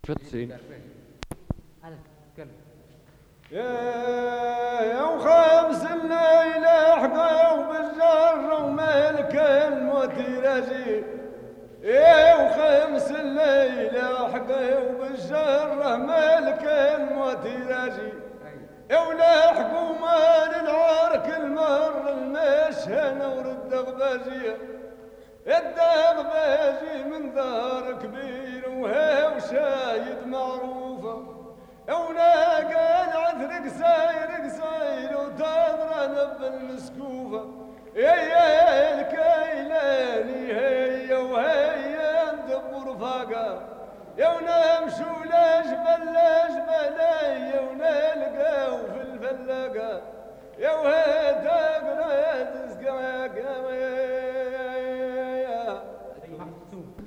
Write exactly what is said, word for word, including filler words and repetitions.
شو تسين انا اتكلم يا وخمس الليلة حقوا بالجر وملك الموتيراجي. يا وخمس الليلة حقوا بالجر ملك الموتيراجي. يا ولحقوا مال العرك المر المشهنة ورد غباجية. الدغباجي من دار كبير وهي وشايد معروفة. اونا قال عذرك ساير قصير وتضرب بالمسكوفة. يا يا الكيلاني هي وهي ندب رفاقة. يا ونمشوا لجبل لجبل يا ونلقاو في الفلاقة. يا وهي تقرا تسقى